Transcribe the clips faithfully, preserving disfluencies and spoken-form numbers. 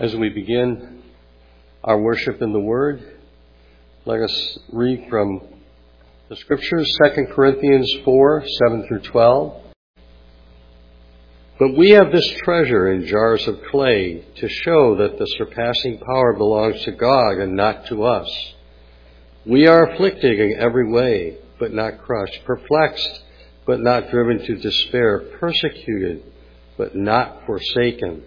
As we begin our worship in the Word, let us read from the Scriptures, Second Corinthians four, seven through twelve. But we have this treasure in jars of clay to show that the surpassing power belongs to God and not to us. We are afflicted in every way, but not crushed, perplexed, but not driven to despair, persecuted, but not forsaken,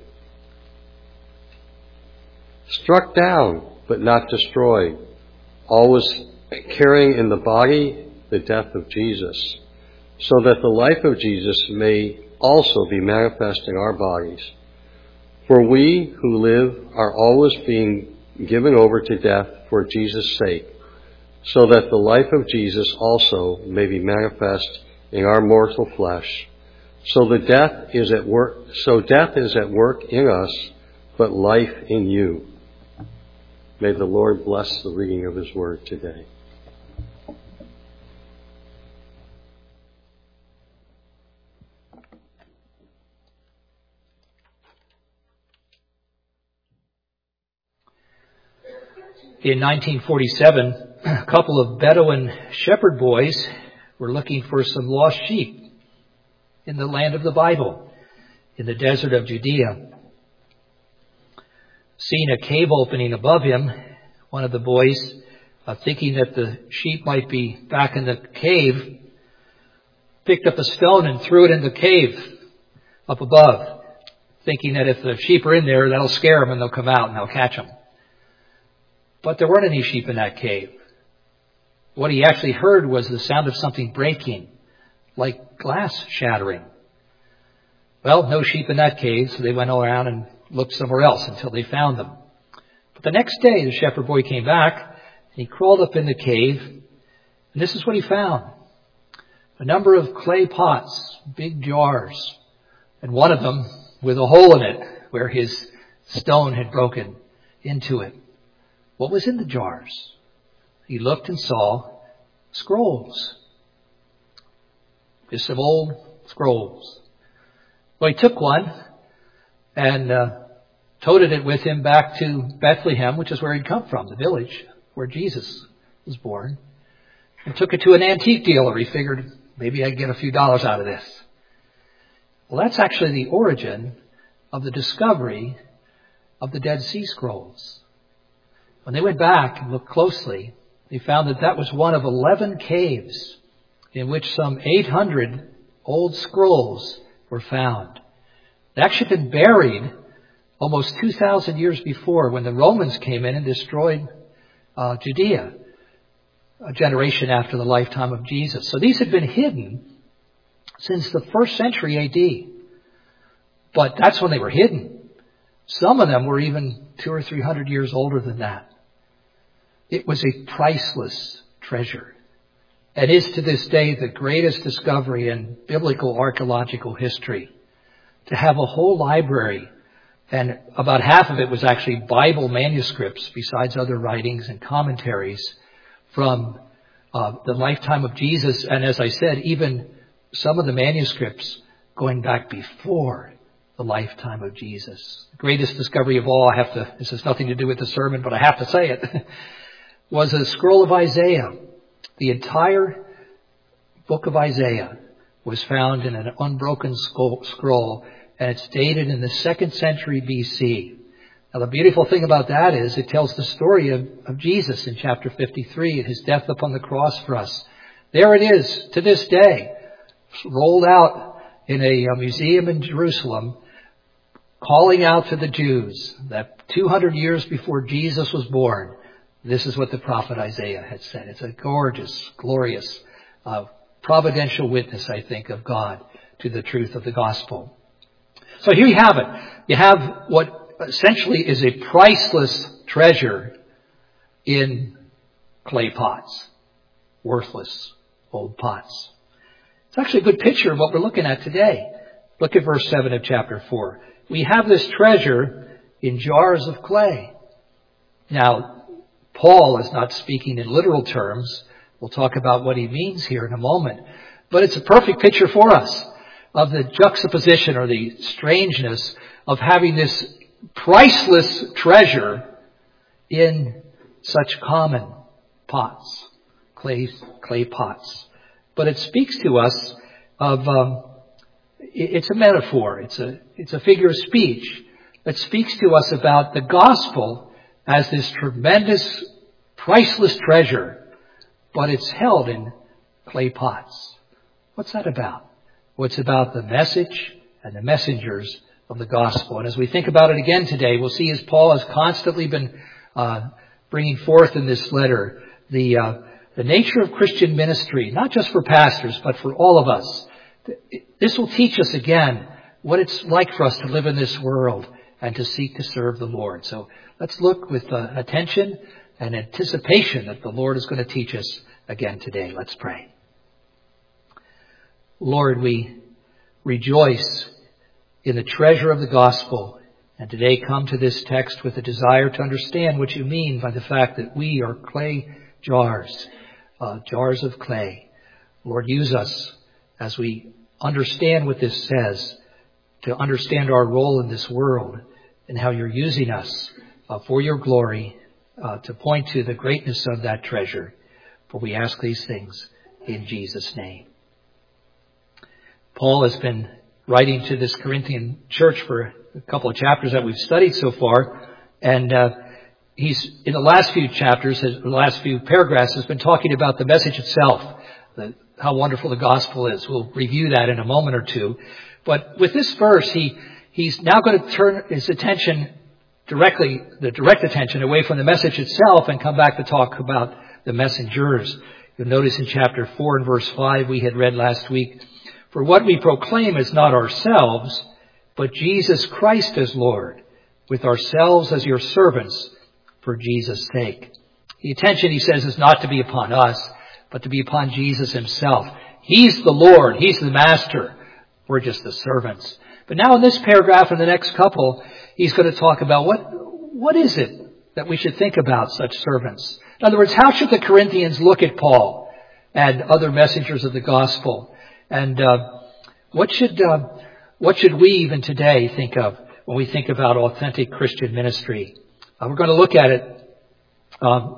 struck down, but not destroyed, always carrying in the body the death of Jesus, so that the life of Jesus may also be manifest in our bodies. For we who live are always being given over to death for Jesus' sake, so that the life of Jesus also may be manifest in our mortal flesh. So the death is at work, so death is at work in us, but life in you. May the Lord bless the reading of His Word today. In nineteen forty-seven, a couple of Bedouin shepherd boys were looking for some lost sheep in the land of the Bible, in the desert of Judea. Seeing a cave opening above him, one of the boys, uh, thinking that the sheep might be back in the cave, picked up a stone and threw it in the cave up above, thinking that if the sheep are in there, that'll scare them and they'll come out and they'll catch them. But there weren't any sheep in that cave. What he actually heard was the sound of something breaking, like glass shattering. Well, no sheep in that cave, so they went around and looked somewhere else until they found them. But the next day, the shepherd boy came back, and he crawled up in the cave, and this is what he found. A number of clay pots, big jars, and one of them with a hole in it where his stone had broken into it. What was in the jars? He looked and saw scrolls. Just some old scrolls. Well, he took one and uh, toted it with him back to Bethlehem, which is where he'd come from, the village where Jesus was born, and took it to an antique dealer. He figured maybe I'd get a few dollars out of this. Well, that's actually the origin of the discovery of the Dead Sea Scrolls. When they went back and looked closely, they found that that was one of eleven caves in which some eight hundred old scrolls were found. They actually had been buried almost two thousand years before when the Romans came in and destroyed uh, Judea, a generation after the lifetime of Jesus. So these had been hidden since the first century A D. But that's when they were hidden. Some of them were even two or three hundred years older than that. It was a priceless treasure. It is to this day the greatest discovery in biblical archaeological history. To have a whole library, and about half of it was actually Bible manuscripts besides other writings and commentaries from uh, the lifetime of Jesus. And as I said, even some of the manuscripts going back before the lifetime of Jesus. The greatest discovery of all, I have to, this has nothing to do with the sermon, but I have to say it, was a scroll of Isaiah. The entire book of Isaiah was found in an unbroken scroll, and it's dated in the second century B C. Now, the beautiful thing about that is it tells the story of, of Jesus in chapter fifty-three and his death upon the cross for us. There it is to this day, rolled out in a, a museum in Jerusalem, calling out to the Jews that two hundred years before Jesus was born, this is what the prophet Isaiah had said. It's a gorgeous, glorious, uh, providential witness, I think, of God to the truth of the gospel. So here you have it. You have what essentially is a priceless treasure in clay pots, worthless old pots. It's actually a good picture of what we're looking at today. Look at verse seven of chapter four. We have this treasure in jars of clay. Now, Paul is not speaking in literal terms. We'll talk about what he means here in a moment. But it's a perfect picture for us of the juxtaposition or the strangeness of having this priceless treasure in such common pots, clay, clay pots. But it speaks to us of, um, it's a metaphor, it's a, it's a figure of speech that speaks to us about the gospel as this tremendous, priceless treasure, but it's held in clay pots. What's that about? Well, it's about the message and the messengers of the gospel. And as we think about it again today, we'll see as Paul has constantly been uh, bringing forth in this letter the uh, the nature of Christian ministry, not just for pastors, but for all of us. This will teach us again what it's like for us to live in this world and to seek to serve the Lord. So let's look with uh, attention and anticipation that the Lord is going to teach us again today. Let's pray. Lord, we rejoice in the treasure of the gospel, and today come to this text with a desire to understand what you mean by the fact that we are clay jars, uh, jars of clay. Lord, use us as we understand what this says, to understand our role in this world and how you're using us uh, for your glory, uh, to point to the greatness of that treasure. For we ask these things in Jesus' name. Paul has been writing to this Corinthian church for a couple of chapters that we've studied so far. And uh, he's, in the last few chapters, the last few paragraphs, has been talking about the message itself, the, how wonderful the gospel is. We'll review that in a moment or two. But with this verse, he he's now going to turn his attention directly, the direct attention away from the message itself and come back to talk about the messengers. You'll notice in chapter four and verse five we had read last week, "For what we proclaim is not ourselves, but Jesus Christ as Lord, with ourselves as your servants for Jesus' sake." The attention, he says, is not to be upon us, but to be upon Jesus himself. He's the Lord. He's the master. We're just the servants. But now in this paragraph and the next couple, he's going to talk about what, what is it that we should think about such servants? In other words, how should the Corinthians look at Paul and other messengers of the gospel? And uh, what should uh, what should we even today think of when we think about authentic Christian ministry? Uh, we're going to look at it um,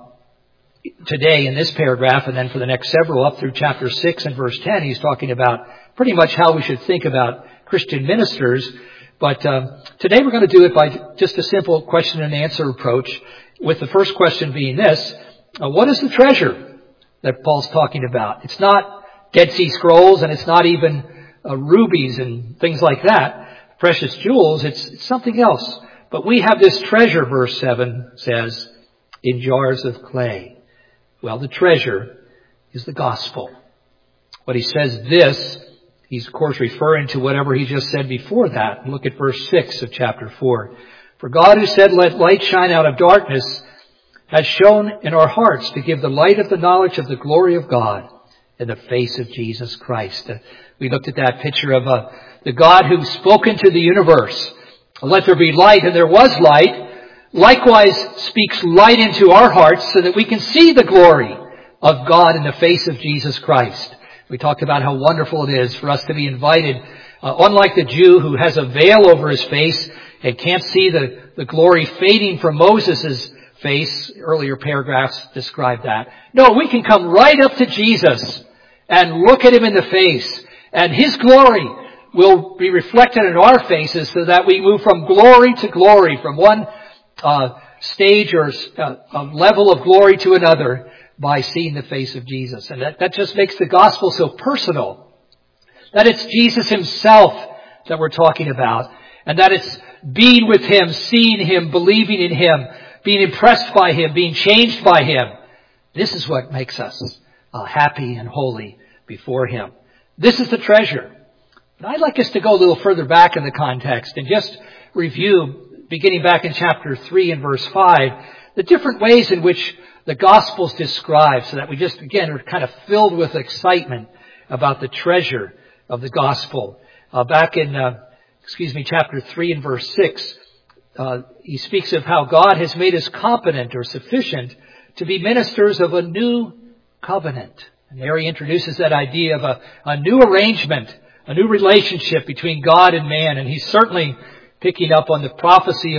today in this paragraph, and then for the next several up through chapter six and verse ten, he's talking about pretty much how we should think about Christian ministers. But um, today we're going to do it by just a simple question and answer approach, with the first question being this: uh, what is the treasure that Paul's talking about? It's not Dead Sea Scrolls, and it's not even uh, rubies and things like that, precious jewels. It's, it's something else. But we have this treasure, verse seven says, in jars of clay. Well, the treasure is the gospel. When he says this, he's of course referring to whatever he just said before that. Look at verse six of chapter four. "For God, who said, 'Let light shine out of darkness,' has shone in our hearts to give the light of the knowledge of the glory of God in the face of Jesus Christ." Uh, we looked at that picture of uh, the God who spoke into the universe. "Let there be light," and there was light. Likewise speaks light into our hearts so that we can see the glory of God in the face of Jesus Christ. We talked about how wonderful it is for us to be invited, uh, unlike the Jew who has a veil over his face and can't see the, the glory fading from Moses' face. Earlier paragraphs describe that. No, we can come right up to Jesus and look at him in the face, and his glory will be reflected in our faces so that we move from glory to glory, from one uh, stage or uh, level of glory to another by seeing the face of Jesus. And that, that just makes the gospel so personal, that it's Jesus himself that we're talking about, and that it's being with him, seeing him, believing in him, being impressed by him, being changed by him. This is what makes us uh, happy and holy before him. This is the treasure. And I'd like us to go a little further back in the context and just review, beginning back in chapter three and verse five, the different ways in which the Gospels describe, so that we just, again, are kind of filled with excitement about the treasure of the Gospel. Uh, back in, uh, excuse me, chapter three and verse six, uh, he speaks of how God has made us competent or sufficient to be ministers of a new covenant. And there he introduces that idea of a, a new arrangement, a new relationship between God and man. And he's certainly picking up on the prophecy of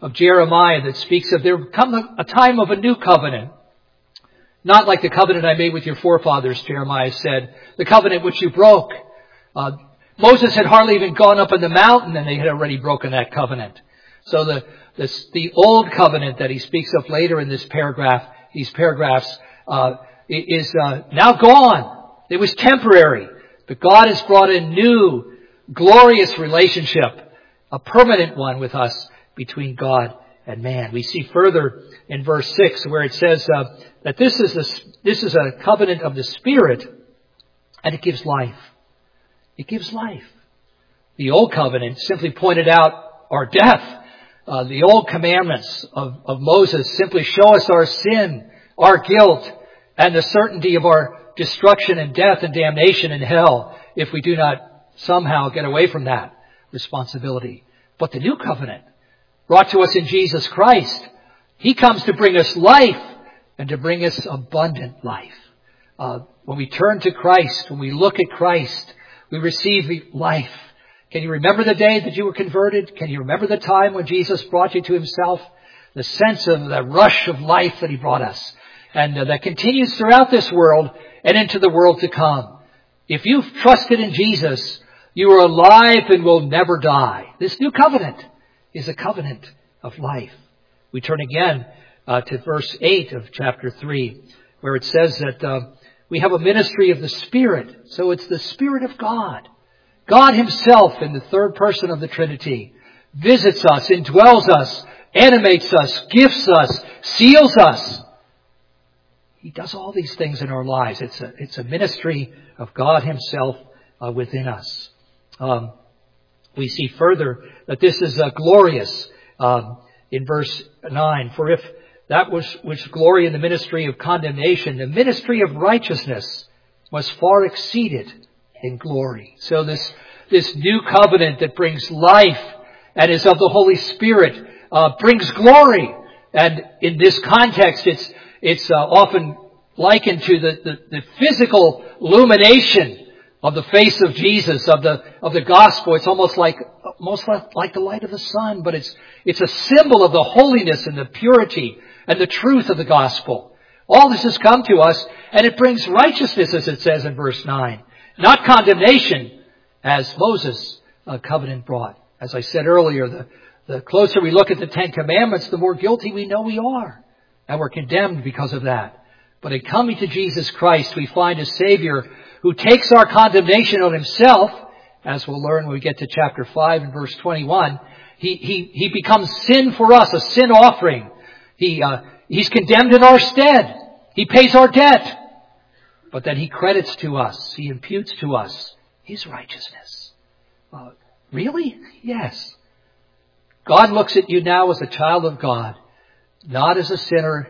of Jeremiah that speaks of there come a, a time of a new covenant. Not like the covenant I made with your forefathers, Jeremiah said, the covenant which you broke. Uh, Moses had hardly even gone up on the mountain and they had already broken that covenant. So the, this, the old covenant that he speaks of later in this paragraph, these paragraphs, uh, is uh, now gone. It was temporary. But God has brought a new, glorious relationship, a permanent one with us between God and man. We see further in verse six where it says uh, that this is a, this is a covenant of the Spirit, and it gives life. It gives life. The old covenant simply pointed out our death. Uh, the old commandments of, of Moses simply show us our sin, our guilt, and the certainty of our destruction and death and damnation in hell if we do not somehow get away from that responsibility. But the new covenant, brought to us in Jesus Christ, He comes to bring us life and to bring us abundant life. Uh, when we turn to Christ, when we look at Christ, we receive life. Can you remember the day that you were converted? Can you remember the time when Jesus brought you to Himself? The sense of the rush of life that He brought us. And uh, that continues throughout this world and into the world to come. If you've trusted in Jesus, you are alive and will never die. This new covenant is a covenant of life. We turn again uh, to verse eight of chapter three, where it says that uh, we have a ministry of the Spirit. So it's the Spirit of God. God Himself in the third person of the Trinity visits us, indwells us, animates us, gifts us, seals us. He does all these things in our lives. It's a, it's a ministry of God Himself uh, within us. Um, we see further that this is uh, glorious um, in verse nine. For if that was, was glory in the ministry of condemnation, the ministry of righteousness was far exceeded in glory. So this, this new covenant that brings life and is of the Holy Spirit uh, brings glory. And in this context, it's It's uh, often likened to the, the, the physical illumination of the face of Jesus, of the of the gospel. It's almost like almost like the light of the sun, but it's it's a symbol of the holiness and the purity and the truth of the gospel. All this has come to us, and it brings righteousness, as it says in verse nine, not condemnation, as Moses' uh, covenant brought. As I said earlier, the, the closer we look at the Ten Commandments, the more guilty we know we are. And we're condemned because of that. But in coming to Jesus Christ, we find a Savior who takes our condemnation on Himself. As we'll learn when we get to chapter five and verse twenty-one. He, he, he becomes sin for us, a sin offering. He, uh, he's condemned in our stead. He pays our debt. But then He credits to us, He imputes to us His righteousness. Uh, really? Yes. God looks at you now as a child of God. Not as a sinner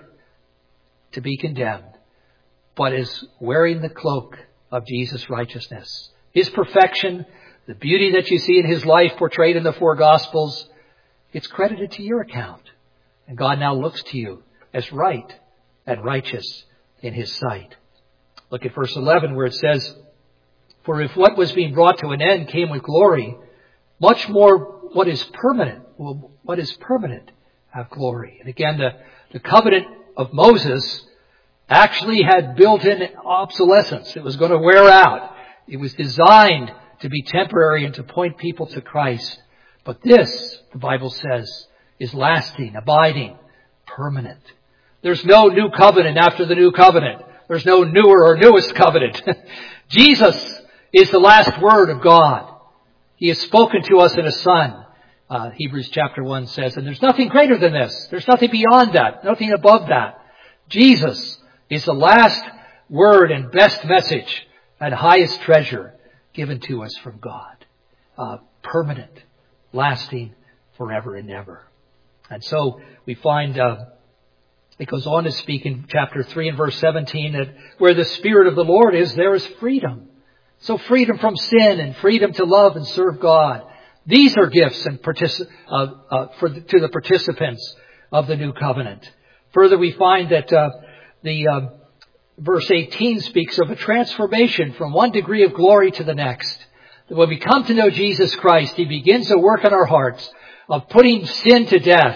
to be condemned, but as wearing the cloak of Jesus' righteousness. His perfection, the beauty that you see in His life portrayed in the four Gospels, it's credited to your account. And God now looks to you as right and righteous in His sight. Look at verse eleven where it says, for if what was being brought to an end came with glory, much more what is permanent, well, what is permanent have glory. And again, the, the covenant of Moses actually had built-in obsolescence. It was going to wear out. It was designed to be temporary and to point people to Christ. But this, the Bible says, is lasting, abiding, permanent. There's no new covenant after the new covenant. There's no newer or newest covenant. Jesus is the last word of God. He has spoken to us in a Son. Uh, Hebrews chapter one says, and there's nothing greater than this. There's nothing beyond that. Nothing above that. Jesus is the last word and best message and highest treasure given to us from God. Uh, permanent, lasting, forever and ever. And so we find, uh, it goes on to speak in chapter three and verse seventeen that where the Spirit of the Lord is, there is freedom. So freedom from sin and freedom to love and serve God. These are gifts and particip- uh, uh, for the, to the participants of the new covenant. Further, we find that uh, the uh, verse eighteen speaks of a transformation from one degree of glory to the next. That when we come to know Jesus Christ, He begins to work in our hearts of putting sin to death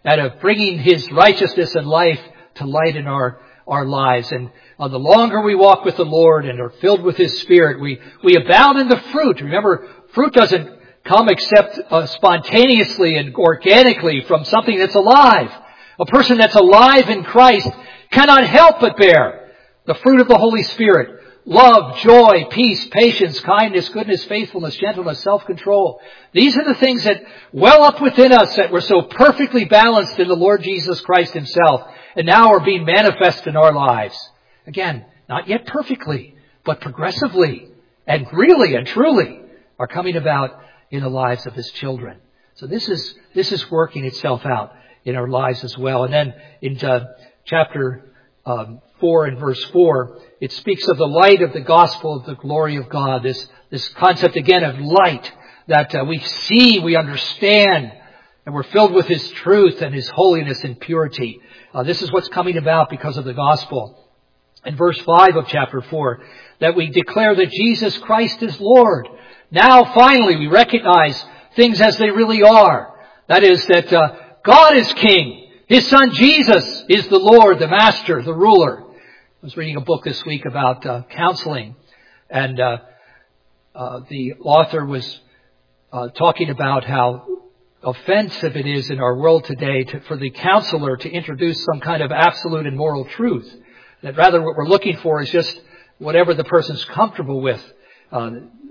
and of bringing His righteousness and life to light in our, our lives. And uh, the longer we walk with the Lord and are filled with His Spirit, we, we abound in the fruit. Remember, fruit doesn't come except uh, spontaneously and organically from something that's alive. A person that's alive in Christ cannot help but bear the fruit of the Holy Spirit. Love, joy, peace, patience, kindness, goodness, faithfulness, gentleness, self-control. These are the things that well up within us that were so perfectly balanced in the Lord Jesus Christ Himself, and now are being manifest in our lives. Again, not yet perfectly, but progressively and really and truly are coming about in the lives of His children. So this is this is working itself out in our lives as well. And then in uh, chapter um, four and verse four, it speaks of the light of the gospel of the glory of God. This this concept again of light that uh, we see, we understand, and we're filled with His truth and His holiness and purity. Uh, this is what's coming about because of the gospel. In verse five of chapter four, that we declare that Jesus Christ is Lord. Now finally we recognize things as they really are. That is that uh, God is King. His Son Jesus is the Lord, the Master, the ruler. I was reading a book this week about uh, counseling, and uh, uh, the author was uh, talking about how offensive it is in our world today to, for the counselor to introduce some kind of absolute and moral truth. That rather what we're looking for is just whatever the person's comfortable with. Uh,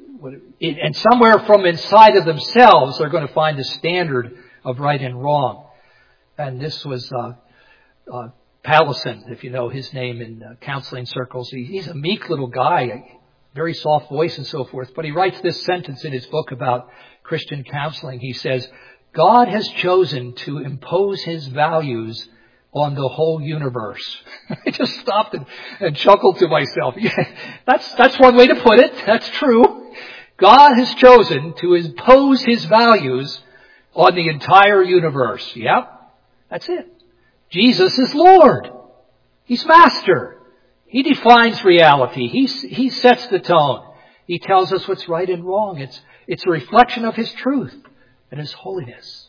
and somewhere from inside of themselves, they're going to find the standard of right and wrong. And this was uh, uh, Pallison, if you know his name in uh, counseling circles. He, he's a meek little guy, very soft voice and so forth. But he writes this sentence in his book about Christian counseling. He says, God has chosen to impose His values on the whole universe. I just stopped and, and chuckled to myself. Yeah, that's, that's one way to put it. That's true. God has chosen to impose His values on the entire universe. Yep, that's it. Jesus is Lord. He's Master. He defines reality. He, he sets the tone. He tells us what's right and wrong. It's, it's a reflection of His truth and His holiness.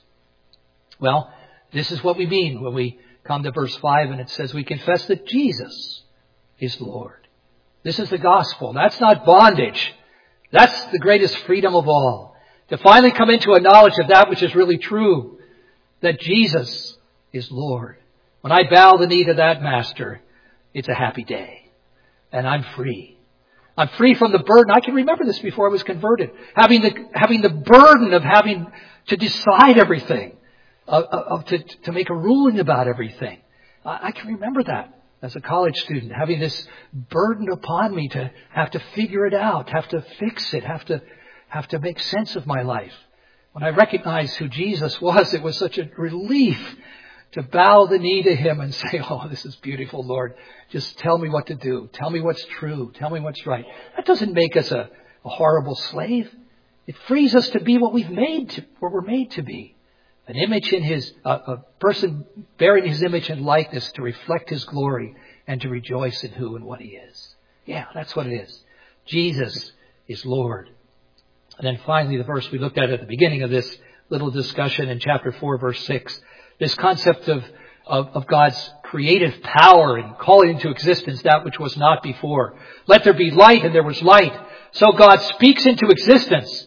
Well, this is what we mean when we come to verse five and it says we confess that Jesus is Lord. This is the gospel. That's not bondage. That's the greatest freedom of all. To finally come into a knowledge of that which is really true, that Jesus is Lord. When I bow the knee to that Master, it's a happy day. And I'm free. I'm free from the burden. I can remember this before I was converted. Having the, having the burden of having to decide everything. Of, of, to, to make a ruling about everything. I, I can remember that as a college student, having this burden upon me to have to figure it out, have to fix it, have to have to make sense of my life. When I recognized who Jesus was, it was such a relief to bow the knee to Him and say, oh, this is beautiful, Lord. Just tell me what to do. Tell me what's true. Tell me what's right. That doesn't make us a, a horrible slave. It frees us to be what we've made to, what we're made to be. An image in His, uh, a person bearing His image and likeness to reflect His glory and to rejoice in who and what He is. Yeah, that's what it is. Jesus is Lord. And then finally, the verse we looked at at the beginning of this little discussion in chapter four, verse six. This concept of, of, of God's creative power in calling into existence that which was not before. Let there be light, and there was light. So God speaks into existence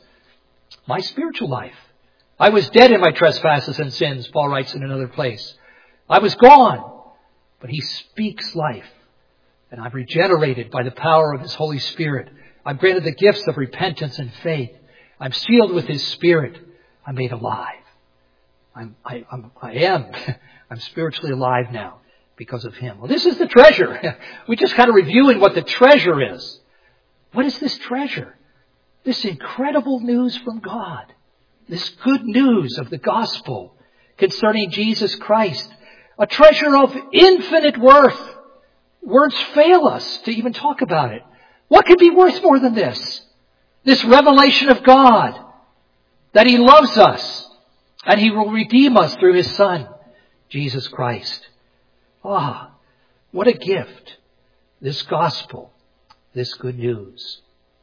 my spiritual life. I was dead in my trespasses and sins, Paul writes in another place. I was gone, but He speaks life. And I'm regenerated by the power of His Holy Spirit. I'm granted the gifts of repentance and faith. I'm sealed with His Spirit. I'm made alive. I'm, I, I'm, I am. I'm spiritually alive now because of Him. Well, this is the treasure. We're just kind of reviewing what the treasure is. What is this treasure? This incredible news from God. This good news of the gospel concerning Jesus Christ. A treasure of infinite worth. Words fail us to even talk about it. What could be worth more than this? This revelation of God. That He loves us. And He will redeem us through His Son, Jesus Christ. Ah, what a gift. This gospel. This good news.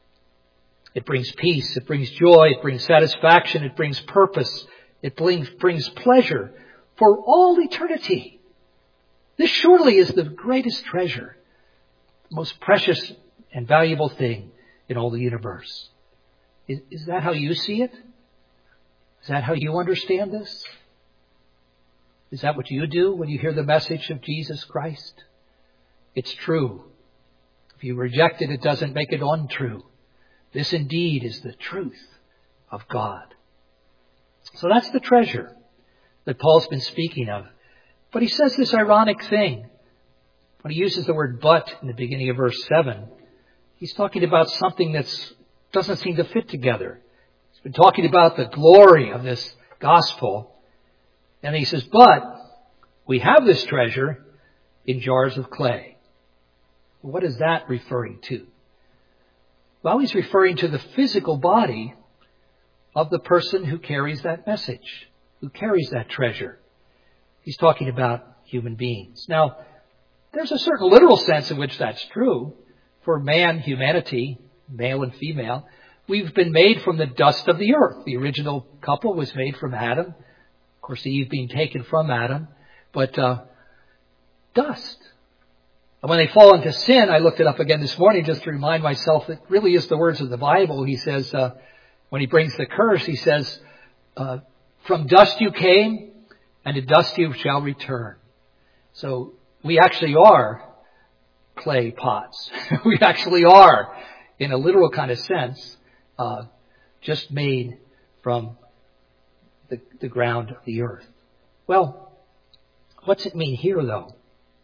It brings peace, it brings joy, it brings satisfaction, it brings purpose, it brings, brings pleasure. for all eternity. This surely is the greatest treasure, the most precious and valuable thing in all the universe. Is, is that how you see it? Is that how you understand this? Is that what you do when you hear the message of Jesus Christ? It's true. If you reject it, it doesn't make it untrue. This indeed is the truth of God. So that's the treasure that Paul's been speaking of. But he says this ironic thing. When he uses the word but in the beginning of verse seven, he's talking about something that doesn't seem to fit together. He's been talking about the glory of this gospel. And he says, but we have this treasure in jars of clay. What is that referring to? Well, he's referring to the physical body of the person who carries that message, who carries that treasure. He's talking about human beings. Now, there's a certain literal sense in which that's true. For man, humanity, male and female, we've been made from the dust of the earth. The original couple was made from Adam. Of course, Eve being taken from Adam. But uh, dust. And when they fall into sin, I looked it up again this morning just to remind myself it really is the words of the Bible. He says, uh, when he brings the curse, he says, uh, from dust you came, and to dust you shall return. So we actually are clay pots. We actually are, in a literal kind of sense, uh, just made from the, the ground of the earth. Well, what's it mean here, though?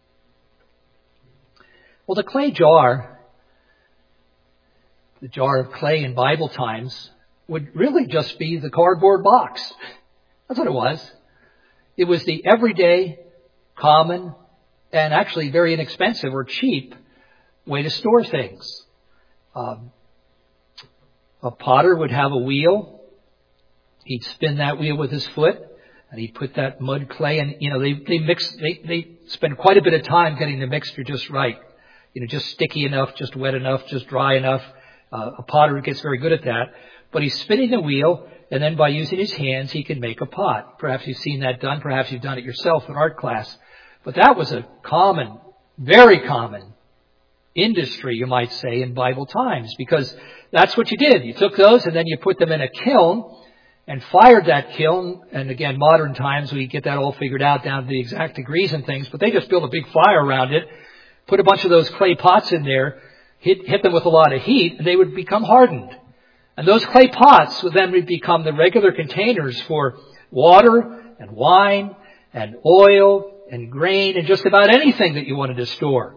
Well, the clay jar, the jar of clay in Bible times, would really just be the cardboard box. That's what it was. It was the everyday, common, and actually very inexpensive or cheap way to store things. Um, a potter would have a wheel. He'd spin that wheel with his foot, and he'd put that mud clay, and you know they they mix. They they spend quite a bit of time getting the mixture just right. You know, just sticky enough, just wet enough, just dry enough. Uh, a potter gets very good at that. But he's spinning the wheel, and then by using his hands, he can make a pot. Perhaps you've seen that done. Perhaps you've done it yourself in art class. But that was a common, very common industry, you might say, in Bible times, because that's what you did. You took those, and then you put them in a kiln and fired that kiln. And again, modern times, we get that all figured out down to the exact degrees and things. But they just built a big fire around it, put a bunch of those clay pots in there, hit, hit them with a lot of heat, and they would become hardened. And those clay pots would then become the regular containers for water and wine and oil and grain and just about anything that you wanted to store.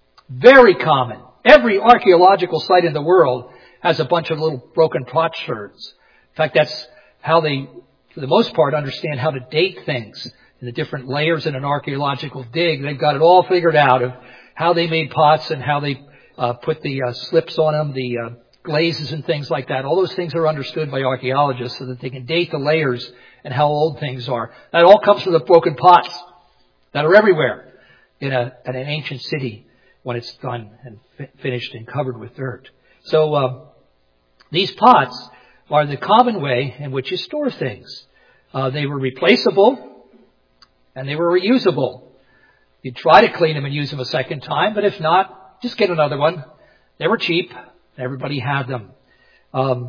Very common. Every archaeological site in the world has a bunch of little broken potsherds. In fact, that's how they, for the most part, understand how to date things in the different layers in an archaeological dig. They've got it all figured out of how they made pots and how they uh, put the uh, slips on them, the uh, glazes and things like that. All those things are understood by archaeologists so that they can date the layers and how old things are. That all comes from the broken pots that are everywhere in, a, in an ancient city when it's done and fi- finished and covered with dirt. So uh, these pots are the common way in which you store things. Uh, they were replaceable and they were reusable. You'd try to clean them and use them a second time, but if not, just get another one. They were cheap. Everybody had them. Um,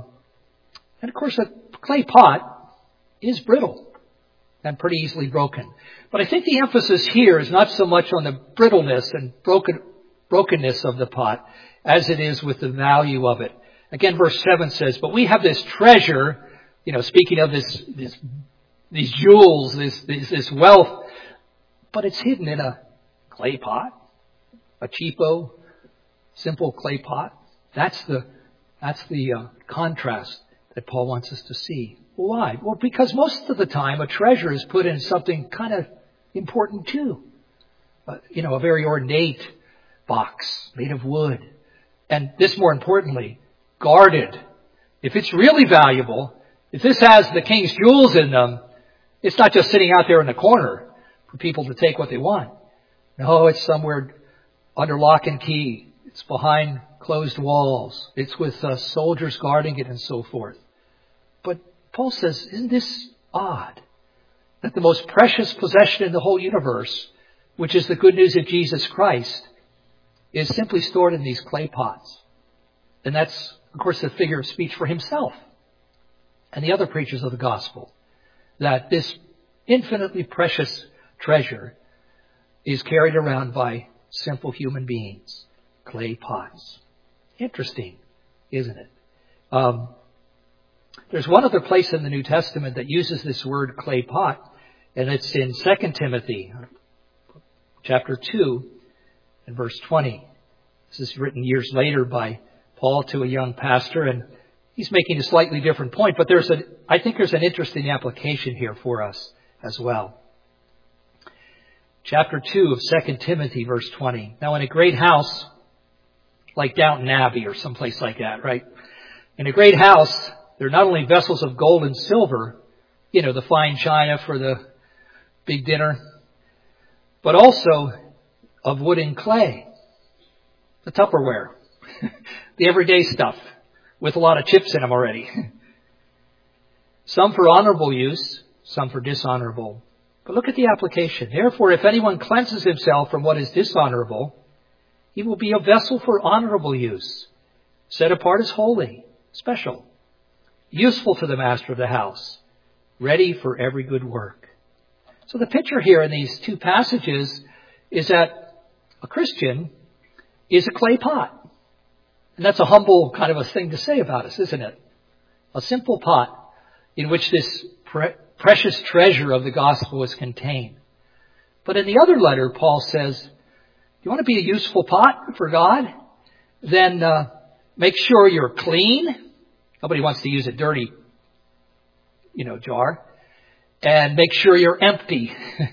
and of course, a clay pot is brittle and pretty easily broken. But I think the emphasis here is not so much on the brittleness and broken, brokenness of the pot as it is with the value of it. Again, verse seven says, but we have this treasure, you know, speaking of this, this these jewels, this, this, this wealth, but it's hidden in a clay pot, a cheapo, simple clay pot. That's the that's the uh, contrast that Paul wants us to see. Why? Well, because most of the time a treasure is put in something kind of important too. Uh, you know, a very ornate box made of wood. And this, more importantly, guarded. If it's really valuable, if this has the king's jewels in them, it's not just sitting out there in the corner for people to take what they want. No, it's somewhere under lock and key. It's behind closed walls. It's with uh, soldiers guarding it and so forth. But Paul says, isn't this odd? that the most precious possession in the whole universe, which is the good news of Jesus Christ, is simply stored in these clay pots. And that's, of course, a figure of speech for himself and the other preachers of the gospel, that this infinitely precious treasure is carried around by simple human beings, clay pots. Interesting, isn't it? Um, there's one other place in the New Testament that uses this word clay pot, and it's in Second Timothy, chapter two, and verse twenty. This is written years later by Paul to a young pastor, and he's making a slightly different point, but there's a, I think there's an interesting application here for us as well. Chapter two of Second Timothy, verse twenty. Now in a great house, like Downton Abbey or someplace like that, right? In a great house, there are not only vessels of gold and silver, you know, the fine china for the big dinner, but also of wood and clay, the Tupperware, the everyday stuff with a lot of chips in them already. Some for honorable use, some for dishonorable. But look at the application. Therefore, if anyone cleanses himself from what is dishonorable, he will be a vessel for honorable use, set apart as holy, special, useful to the master of the house, ready for every good work. So the picture here in these two passages is that a Christian is a clay pot. And that's a humble kind of a thing to say about us, isn't it? A simple pot in which this pre- precious treasure of the gospel is contained. But in the other letter, Paul says, you want to be a useful pot for God? Then uh, make sure you're clean. Nobody wants to use a dirty, you know, jar. And make sure you're empty.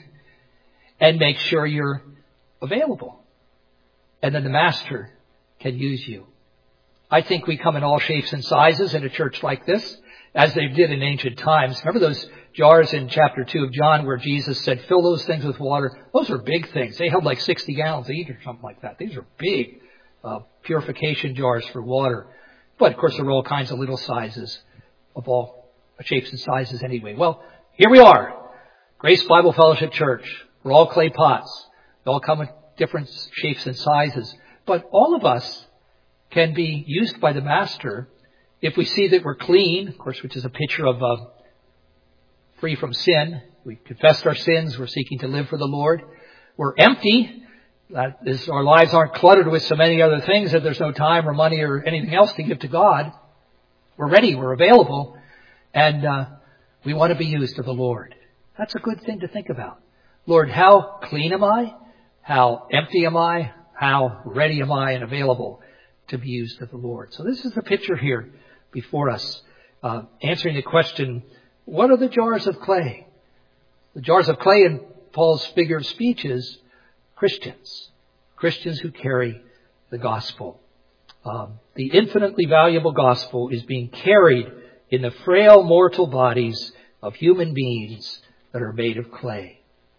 And make sure you're available. And then the master can use you. I think we come in all shapes and sizes in a church like this, as they did in ancient times. Remember those jars in chapter two of John where Jesus said, fill those things with water? Those are big things. They held like sixty gallons each or something like that. These are big uh, purification jars for water. But, of course, there are all kinds of little sizes of all shapes and sizes anyway. Well, here we are. Grace Bible Fellowship Church. We're all clay pots. They all come in different shapes and sizes. But all of us can be used by the Master if we see that we're clean, of course, which is a picture of uh, free from sin. We've confessed our sins. We're seeking to live for the Lord. We're empty. That is, our lives aren't cluttered with so many other things that there's no time or money or anything else to give to God. We're ready. We're available. And uh, we want to be used of the Lord. That's a good thing to think about. Lord, how clean am I? How empty am I? How ready am I and available to be used of the Lord? So this is the picture here before us, uh, answering the question, what are the jars of clay? The jars of clay in Paul's figure of speech is Christians. Christians who carry the gospel. Um, the infinitely valuable gospel is being carried in the frail mortal bodies of human beings that are made of clay.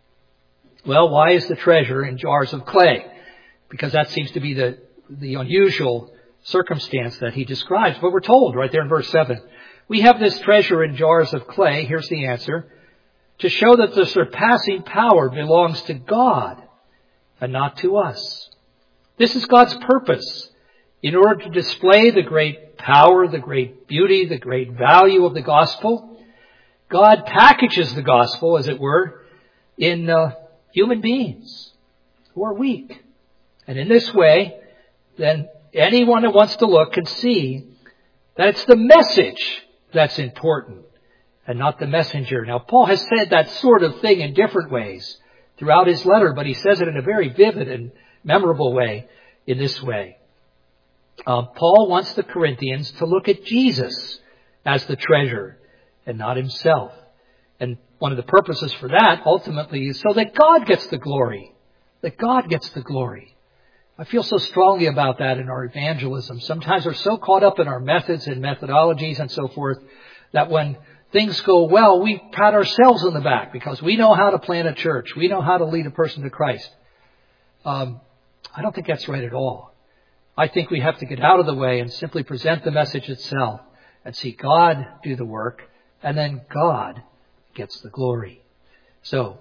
Well, why is the treasure in jars of clay? Because that seems to be the, the unusual circumstance that he describes. But we're told right there in verse seven, we have this treasure in jars of clay, here's the answer, to show that the surpassing power belongs to God and not to us. This is God's purpose in order to display the great power, the great beauty, the great value of the gospel. God packages the gospel, as it were, in uh, human beings who are weak. And in this way, then anyone that wants to look can see that it's the message that's important and not the messenger. Now, Paul has said that sort of thing in different ways throughout his letter, but he says it in a very vivid and memorable way in this way. Uh, Paul wants the Corinthians to look at Jesus as the treasure and not himself. And one of the purposes for that ultimately is so that God gets the glory. That God gets the glory. I feel so strongly about that in our evangelism. Sometimes we're so caught up in our methods and methodologies and so forth that when things go well, we pat ourselves on the back because we know how to plant a church. We know how to lead a person to Christ. Um, I don't think that's right at all. I think we have to get out of the way and simply present the message itself and see God do the work, and then God gets the glory. So,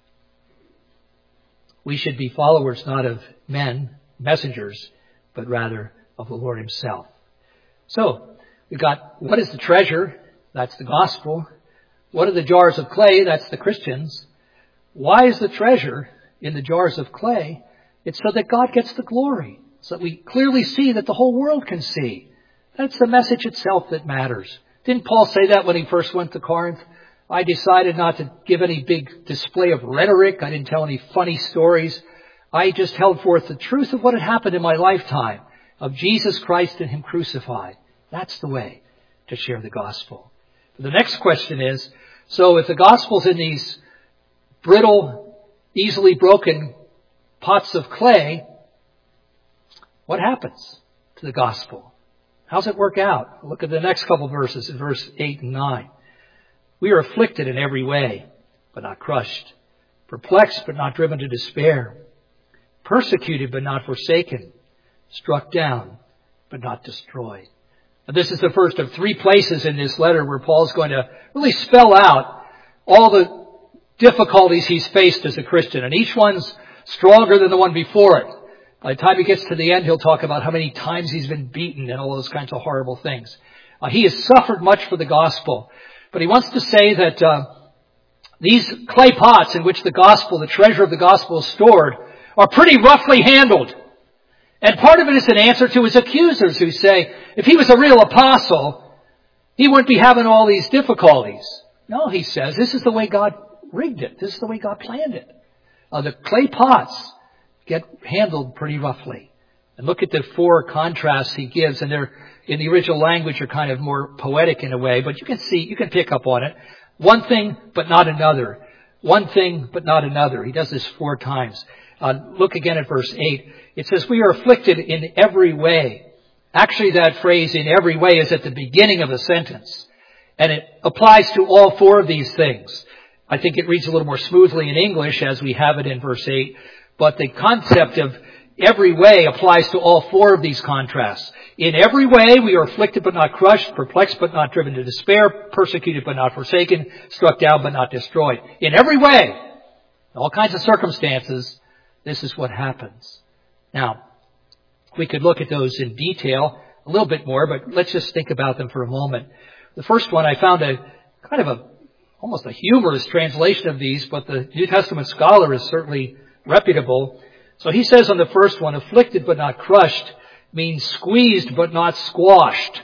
we should be followers not of men, messengers, but rather of the Lord himself. So, we've got, what is the treasure? That's the gospel. What are the jars of clay? That's the Christians. Why is the treasure in the jars of clay? It's so that God gets the glory. So that we clearly see, that the whole world can see. That's the message itself that matters. Didn't Paul say that when he first went to Corinth? I decided not to give any big display of rhetoric. I didn't tell any funny stories. I just held forth the truth of what had happened in my lifetime, of Jesus Christ and him crucified. That's the way to share the gospel. The next question is, so if the gospel's in these brittle, easily broken pots of clay, what happens to the gospel? How's it work out? Look at the next couple verses, in verse eight and nine. We are afflicted in every way, but not crushed. Perplexed, but not driven to despair. Persecuted, but not forsaken. Struck down, but not destroyed. Now, this is the first of three places in this letter where Paul's going to really spell out all the difficulties he's faced as a Christian. And each one's stronger than the one before it. By the time he gets to the end, he'll talk about how many times he's been beaten and all those kinds of horrible things. Uh, he has suffered much for the gospel. But he wants to say that uh, these clay pots in which the gospel, the treasure of the gospel is stored, are pretty roughly handled. And part of it is an answer to his accusers who say, if he was a real apostle, he wouldn't be having all these difficulties. No, he says, this is the way God rigged it. This is the way God planned it. Uh, the clay pots get handled pretty roughly. And look at the four contrasts he gives, and they're, in the original language, are kind of more poetic in a way, but you can see, you can pick up on it. One thing, but not another. One thing, but not another. He does this four times. Uh, look again at verse eight. It says, we are afflicted in every way. Actually, that phrase, in every way, is at the beginning of a sentence. And it applies to all four of these things. I think it reads a little more smoothly in English as we have it in verse eight. But the concept of every way applies to all four of these contrasts. In every way, we are afflicted but not crushed, perplexed but not driven to despair, persecuted but not forsaken, struck down but not destroyed. In every way, all kinds of circumstances, this is what happens. Now, we could look at those in detail a little bit more, but let's just think about them for a moment. The first one, I found a kind of a, almost a humorous translation of these, but the New Testament scholar is certainly reputable. So he says on the first one, afflicted but not crushed means squeezed but not squashed.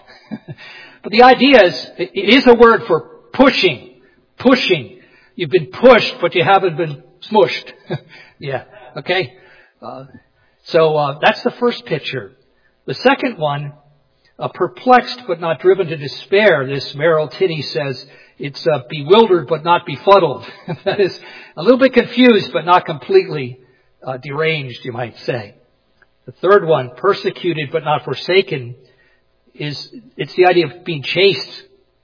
But the idea is, it is a word for pushing, pushing. You've been pushed, but you haven't been smushed. Yeah, okay? Uh, so uh, that's the first picture. The second one, uh, perplexed but not driven to despair. This Merrill Tinney says it's uh, bewildered but not befuddled. That is a little bit confused but not completely uh, deranged, you might say. The third one, persecuted but not forsaken, is it's the idea of being chased,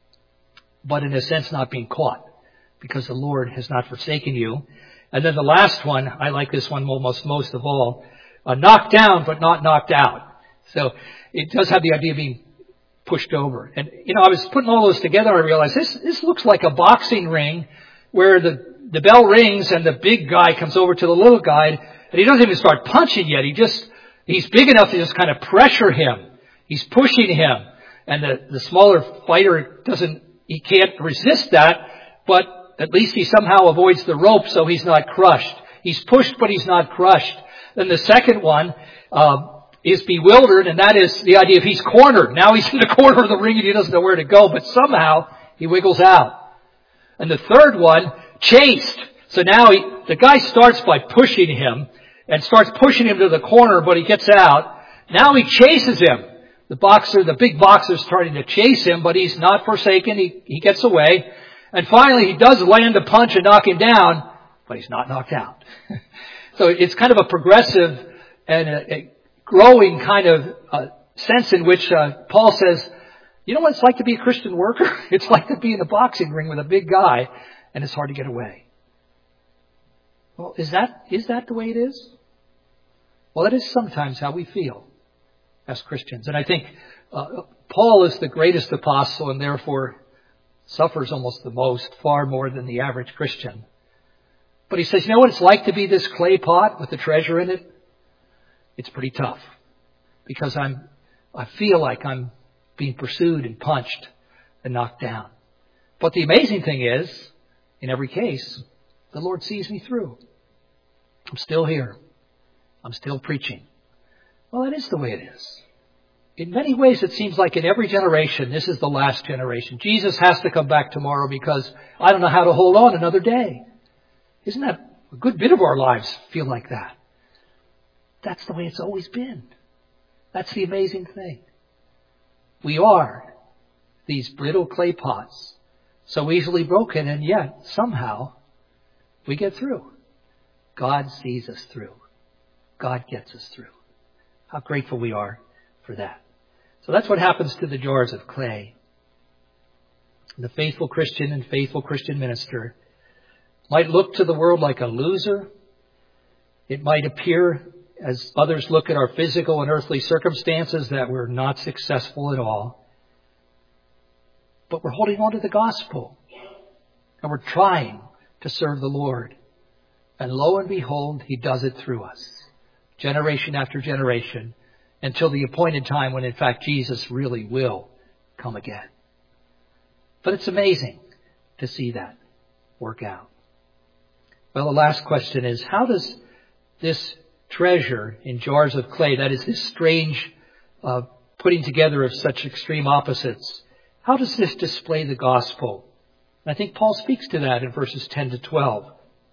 but in a sense not being caught, because the Lord has not forsaken you. And then the last one, I like this one almost most of all, uh, knocked down but not knocked out. So it does have the idea of being pushed over. And, you know, I was putting all those together and I realized this, this looks like a boxing ring where the, the bell rings and the big guy comes over to the little guy and he doesn't even start punching yet. He just, he's big enough to just kind of pressure him. He's pushing him. And the, the smaller fighter doesn't, he can't resist that, but at least he somehow avoids the rope so he's not crushed. He's pushed but he's not crushed. Then the second one, um, is bewildered, and that is the idea of he's cornered. Now he's in the corner of the ring and he doesn't know where to go, but somehow he wiggles out. And the third one, chased. So now he, the guy starts by pushing him and starts pushing him to the corner, but he gets out. Now he chases him. The boxer, the big boxer is starting to chase him, but he's not forsaken. He, he gets away. And finally he does land a punch and knock him down, but he's not knocked out. So it's kind of a progressive and a, a growing kind of uh, sense in which uh, Paul says, you know what it's like to be a Christian worker? It's like to be in a boxing ring with a big guy, and it's hard to get away. Well, is that is that the way it is? Well, that is sometimes how we feel as Christians. And I think uh, Paul is the greatest apostle and therefore suffers almost the most, far more than the average Christian. But he says, you know what it's like to be this clay pot with the treasure in it? It's pretty tough. Because I'm, I feel like I'm being pursued and punched and knocked down. But the amazing thing is, in every case, the Lord sees me through. I'm still here. I'm still preaching. Well, that is the way it is. In many ways, it seems like in every generation, this is the last generation. Jesus has to come back tomorrow because I don't know how to hold on another day. Isn't that a good bit of our lives feel like that? That's the way it's always been. That's the amazing thing. We are these brittle clay pots, so easily broken, and yet somehow we get through. God sees us through. God gets us through. How grateful we are for that. So that's what happens to the jars of clay. The faithful Christian and faithful Christian minister might look to the world like a loser. It might appear, as others look at our physical and earthly circumstances, that we're not successful at all. But we're holding on to the gospel. And we're trying to serve the Lord. And lo and behold, He does it through us. Generation after generation. Until the appointed time when, in fact, Jesus really will come again. But it's amazing to see that work out. Well, the last question is, how does this treasure in jars of clay, that is this strange uh, putting together of such extreme opposites, how does this display the gospel? And I think Paul speaks to that in verses ten to twelve.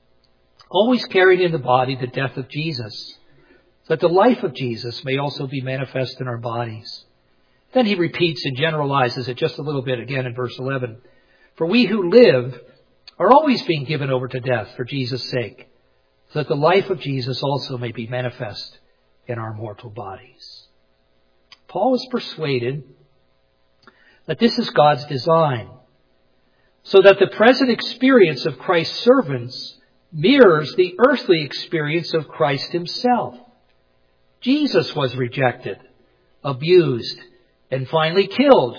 Always carrying in the body the death of Jesus, that the life of Jesus may also be manifest in our bodies. Then he repeats and generalizes it just a little bit again in verse eleven. For we who live are always being given over to death for Jesus' sake, so that the life of Jesus also may be manifest in our mortal bodies. Paul is persuaded that this is God's design, so that the present experience of Christ's servants mirrors the earthly experience of Christ Himself. Jesus was rejected, abused, and finally killed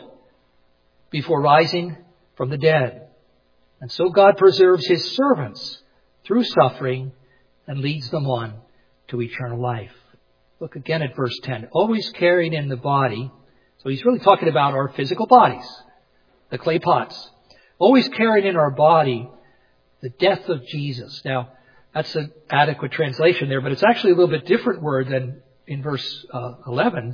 before rising from the dead. And so God preserves His servants through suffering and leads them on to eternal life. Look again at verse ten. Always carrying in the body. So he's really talking about our physical bodies, the clay pots. Always carrying in our body the death of Jesus. Now, that's an adequate translation there, but it's actually a little bit different word than in verse uh, eleven.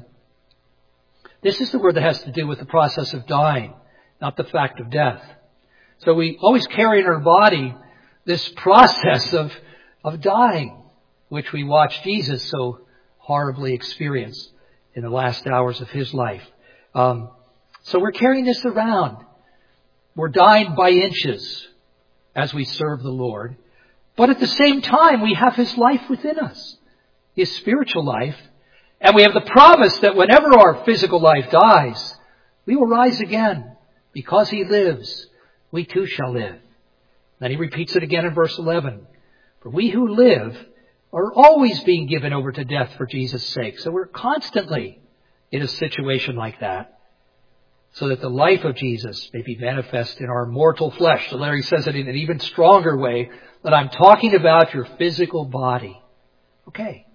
This is the word that has to do with the process of dying, not the fact of death. So we always carry in our body this process of, of dying, which we watch Jesus so horribly experience in the last hours of His life. Um, so we're carrying this around. We're dying by inches as we serve the Lord. But at the same time, we have His life within us, His spiritual life. And we have the promise that whenever our physical life dies, we will rise again. Because He lives, we too shall live. Then he repeats it again in verse eleven. For we who live are always being given over to death for Jesus' sake. So we're constantly in a situation like that, so that the life of Jesus may be manifest in our mortal flesh. So Larry says it in an even stronger way, that I'm talking about your physical body. Okay.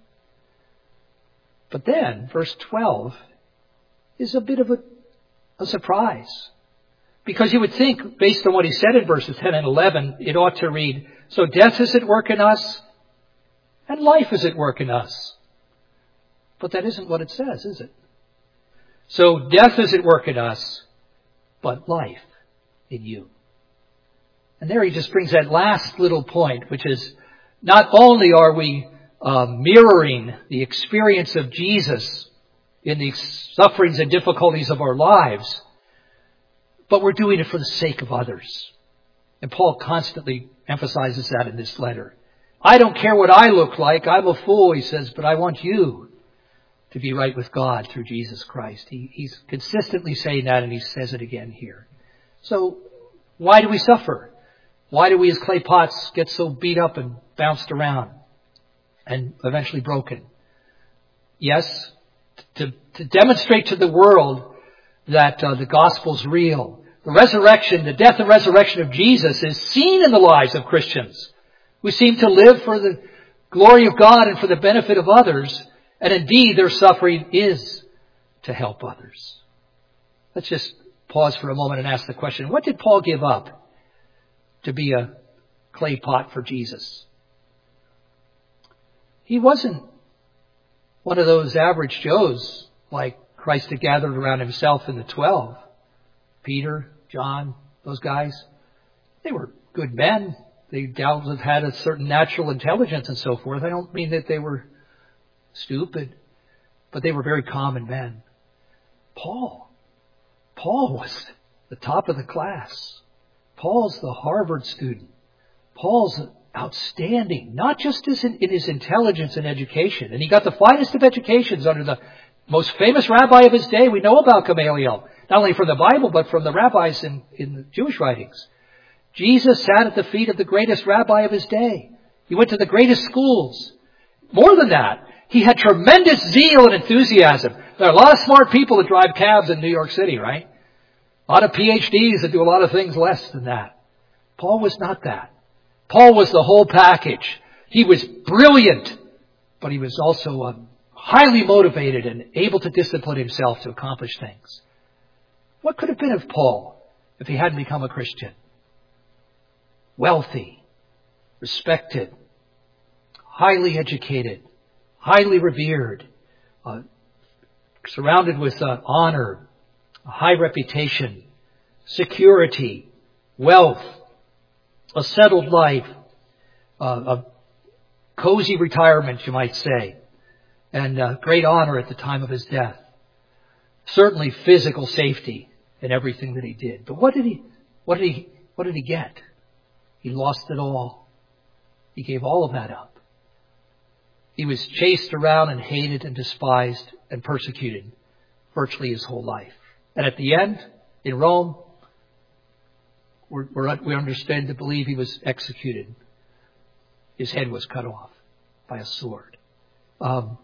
But then, verse twelve is a bit of a, a surprise. Because you would think, based on what he said in verses ten and eleven, it ought to read, so death is at work in us, and life is at work in us. But that isn't what it says, is it? So death is at work in us, but life in you. And there he just brings that last little point, which is, not only are we uh, mirroring the experience of Jesus in the sufferings and difficulties of our lives, but we're doing it for the sake of others. And Paul constantly emphasizes that in this letter. I don't care what I look like. I'm a fool, he says, but I want you to be right with God through Jesus Christ. He, he's consistently saying that, and he says it again here. So why do we suffer? Why do we as clay pots get so beat up and bounced around and eventually broken? Yes, to, to demonstrate to the world that uh, the gospel's real. The resurrection, the death and resurrection of Jesus is seen in the lives of Christians. who seem to live for the glory of God and for the benefit of others, and indeed their suffering is to help others. Let's just pause for a moment and ask the question, what did Paul give up to be a clay pot for Jesus? He wasn't one of those average Joes like Christ had gathered around himself in the twelve. Peter, John, those guys. They were good men. They doubtless had a certain natural intelligence and so forth. I don't mean that they were stupid, but they were very common men. Paul. Paul was the top of the class. Paul's the Harvard student. Paul's outstanding, not just in his intelligence and education. And he got the finest of educations under the most famous rabbi of his day. We know about Gamaliel, not only from the Bible, but from the rabbis in, in the Jewish writings. Jesus sat at the feet of the greatest rabbi of his day. He went to the greatest schools. More than that, he had tremendous zeal and enthusiasm. There are a lot of smart people that drive cabs in New York City, right? A lot of P H Ds that do a lot of things less than that. Paul was not that. Paul was the whole package. He was brilliant, but he was also um, highly motivated and able to discipline himself to accomplish things. What could have been of Paul if he hadn't become a Christian? Wealthy, respected, highly educated, highly revered, uh, surrounded with uh, honor, a high reputation, security, wealth, a settled life, uh, a cozy retirement, you might say, and uh, great honor at the time of his death. Certainly physical safety in everything that he did. But what did he, what did he, what did he get? He lost it all. He gave all of that up. He was chased around and hated and despised and persecuted virtually his whole life. And at the end, in Rome, we're, we're, we understand to believe he was executed. His head was cut off by a sword. Um,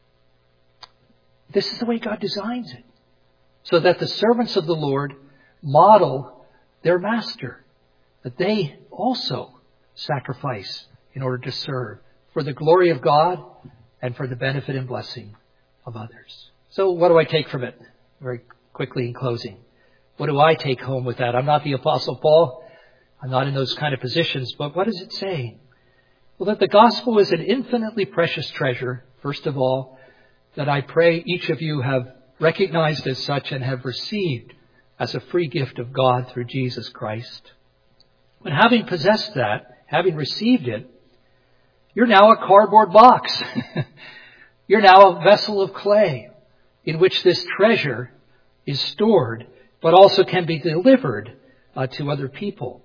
this is the way God designs it, so that the servants of the Lord model their master, that they also sacrifice in order to serve for the glory of God and for the benefit and blessing of others. So what do I take from it? Very quickly in closing. What do I take home with that? I'm not the Apostle Paul. I'm not in those kind of positions. But what is it saying? Well, that the gospel is an infinitely precious treasure, first of all, that I pray each of you have recognized as such and have received as a free gift of God through Jesus Christ. But having possessed that, having received it, you're now a cardboard box. You're now a vessel of clay in which this treasure is stored, but also can be delivered uh, to other people.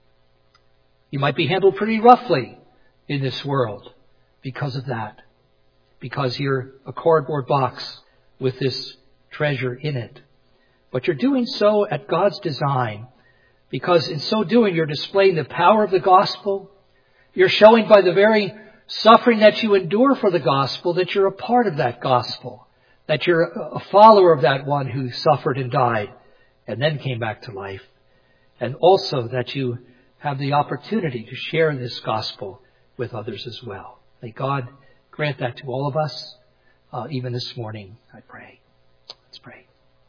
You might be handled pretty roughly in this world because of that, because you're a cardboard box with this treasure in it. But you're doing so at God's design, because in so doing you're displaying the power of the gospel. You're showing by the very suffering that you endure for the gospel that you're a part of that gospel, that you're a follower of that one who suffered and died and then came back to life. And also that you have the opportunity to share this gospel with others as well. May God grant that to all of us, uh, even this morning, I pray. Let's pray.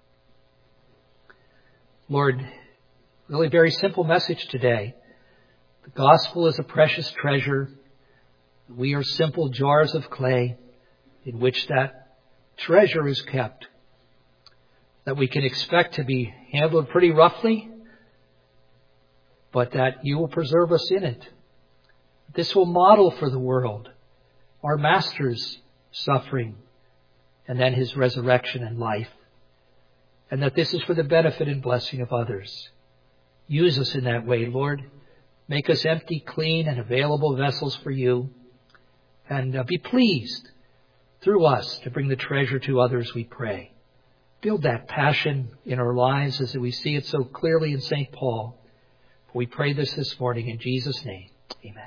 Lord, really very simple message today. The gospel is a precious treasure. We are simple jars of clay in which that treasure is kept, that we can expect to be handled pretty roughly, but that you will preserve us in it. This will model for the world our Master's suffering and then his resurrection and life, and that this is for the benefit and blessing of others. Use us in that way, Lord. Make us empty, clean, and available vessels for you, and uh, be pleased through us to bring the treasure to others, we pray. Build that passion in our lives as we see it so clearly in Saint Paul. We pray this this morning in Jesus' name. Amen.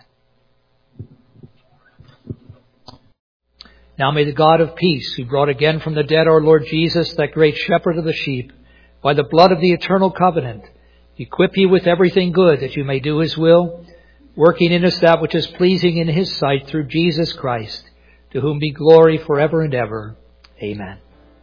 Now may the God of peace, who brought again from the dead our Lord Jesus, that great shepherd of the sheep, by the blood of the eternal covenant, equip you with everything good that you may do his will, working in us that which is pleasing in His sight through Jesus Christ, to whom be glory forever and ever. Amen.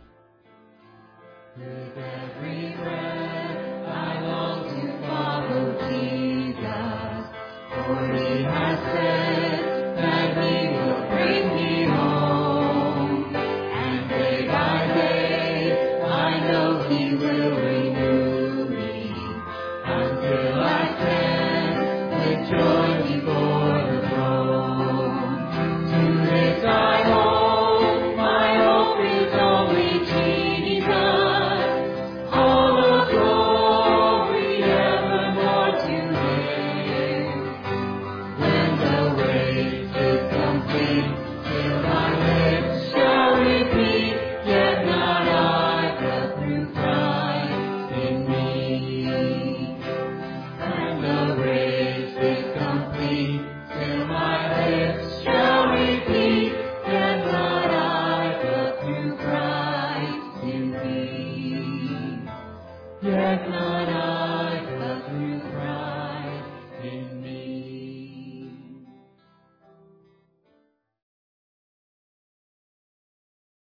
With every breath I long to follow Jesus, for He has said that He will bring me home, and day by day I know He will renew me, until I stand with joy before the throne. To this I hold, my hope is only Jesus. All the glory evermore to Him. When the race is complete, till my lips shall repeat, yet not I, but through Christ in me. When the race is complete, till my lips shall repeat, yet not I, but through Christ in me. Yet not I.